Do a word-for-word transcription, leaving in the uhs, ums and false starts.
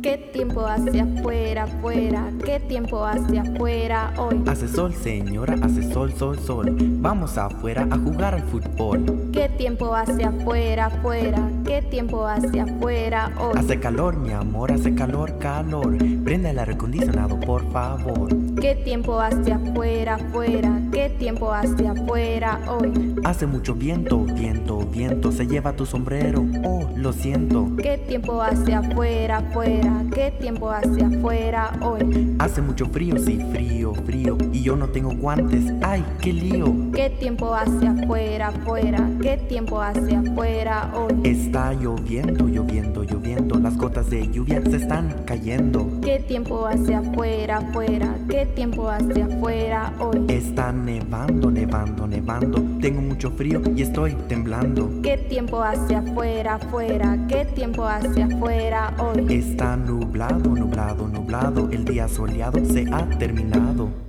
¿Qué tiempo hace afuera, afuera? ¿Qué tiempo hace afuera hoy? Hace sol, señora, hace sol, sol, sol. Vamos afuera a jugar al fútbol. ¿Qué tiempo hace afuera, afuera? ¿Qué tiempo hace afuera hoy? Hace calor, mi amor, hace calor, calor. Prenda el aire acondicionado, por favor. ¿Qué tiempo hace afuera, afuera? ¿Qué tiempo hace afuera hoy? Hace mucho viento, viento, viento. Se lleva tu sombrero, oh, lo siento. ¿Qué tiempo hace afuera, afuera? ¿Qué tiempo hace afuera hoy? Hace mucho frío, sí, frío, frío. Y yo no tengo guantes, ay, qué lío. ¿Qué tiempo hace afuera, afuera? ¿Qué tiempo hace afuera hoy? Está lloviendo, lloviendo, lloviendo. Las gotas de lluvia se están cayendo. ¿Qué tiempo hace afuera, afuera? ¿Qué tiempo hace afuera hoy? Está nevando, nevando, nevando. Tengo mucho frío y estoy temblando. ¿Qué tiempo hace afuera, afuera? ¿Qué tiempo hace afuera hoy? Está nublado, nublado, nublado. El día soleado se ha terminado.